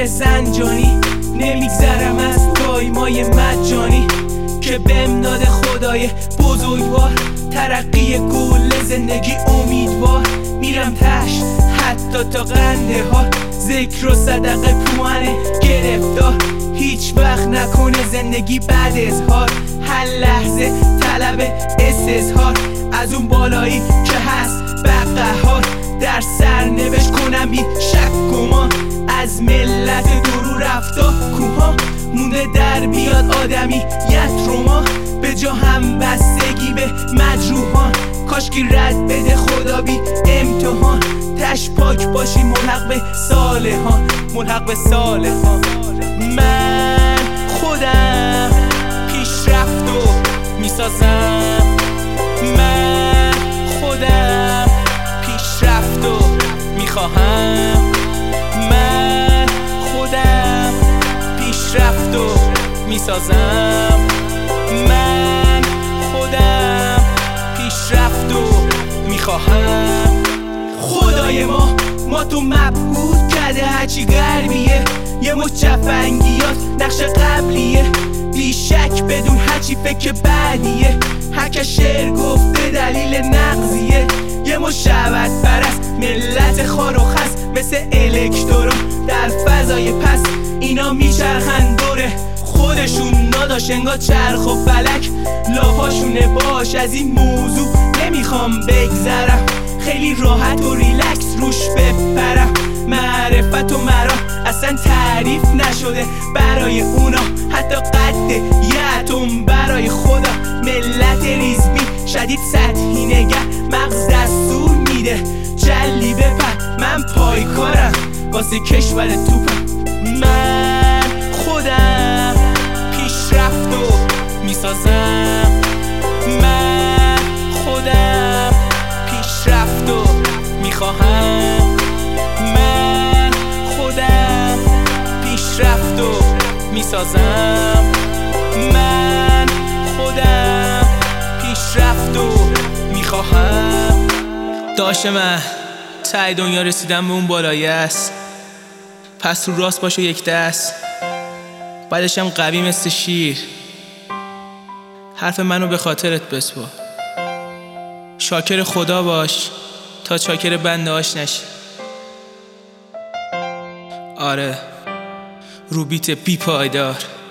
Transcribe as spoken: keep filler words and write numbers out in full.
زنجانی. نمیگذرم از دایمای مجانی که بهم داده خدای بزرگوار. ترقی گل زندگی امیدوار، میرم تش حتی تا قنده ها. ذکر و صدقه پوانه گرفتار، هیچ وقت نکنه زندگی بعد اظهار. هر لحظه طلب استظهار از اون بالایی که هست بقهار. در سرنوشت کنم بی شک گمان، از ملت درو رفتا کوها. مونده در بیاد آدمی یت روما، به جا هم بستگی به مجروحان. کاشکی رد بده خدا بی امتحان، تش پاک باشی ملحق به صالحان، ملحق به صالحان. من خودم پیشرفت و میسازم، من خودم پیشرفت و میخواهم. من خودم پیشرفت و میسازم، من خودم پیشرفت و میخواهم. خدای ما ما تو مبهوت کرده هرچی غربیه، یه مچ جفنگیات نقش قبلیه. بی شک بدون هرچی فکر بعدیه، هرکه شعر گفته دلیل نقضیه. یه مشابهت پرست ملت خار و خس، مثل الکترون در فضای پس. اینا میچرخن دوره خودشون ناداش، انگار چرخ و فلک لاپاشونه. باش از این موضوع نمیخوام بگذرم، خیلی راحت و ریلکس روش بپرم. معرفت و مرا اصلا تعریف نشده برای اونا، حتی قد یه اتم برای خدا. ملت ریزبی شدید سطحی نگه، مغز دستور میده جلی بپر. من پایکارم واسه کشور توپم، من خودم پیشرفت و میسازم. من خودم پیشرفت و میخواهم، من خودم پیشرفت و میسازم. من خودم پیشرفت و میخواهم. داشت من ته دنیا رسیدم به اون بالایه است، پس رو راست باش و یک دست، بعدشم قوی مثل شیر. حرف منو به خاطرت بسپار، شاکر خدا باش تا چاکر بنده هاش نشی. آره رو بیت بی پایدار.